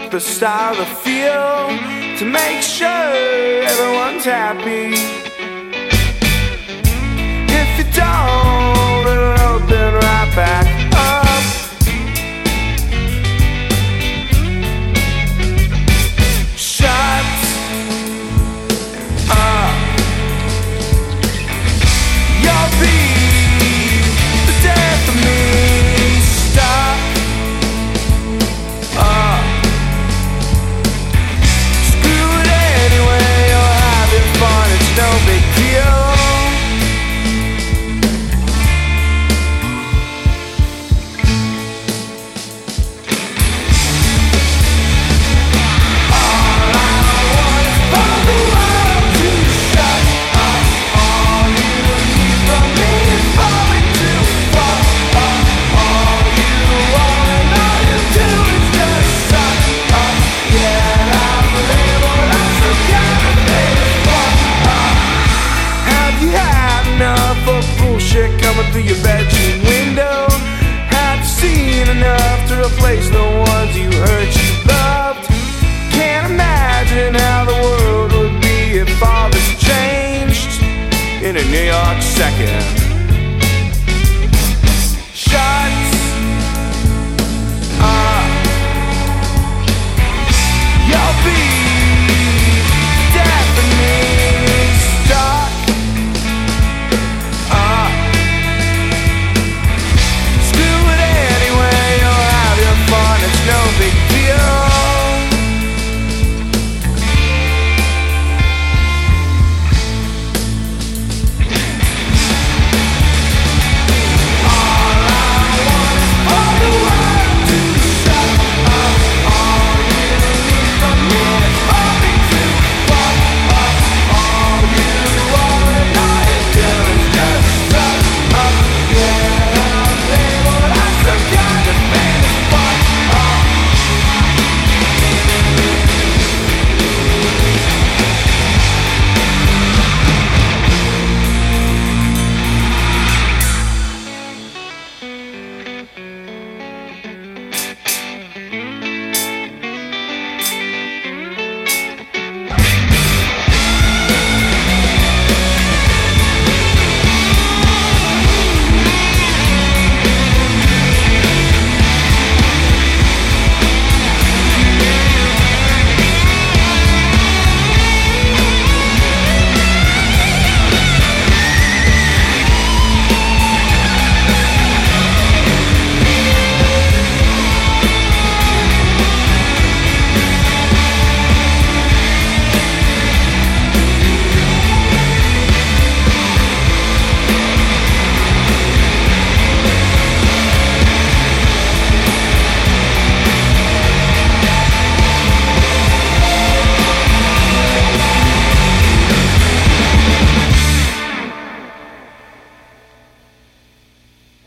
up a style to feel, to make sure everyone's happy. If you don't, it'll open right back up. Shut up. You'll be the death of me. Stop up. Screw it anyway, you're having fun, it's no big deal. Bullshit coming through your bedroom window. Have you seen enough to replace the ones you hurt you loved? Can't imagine how the world would be if all this changed in a New York second. Shut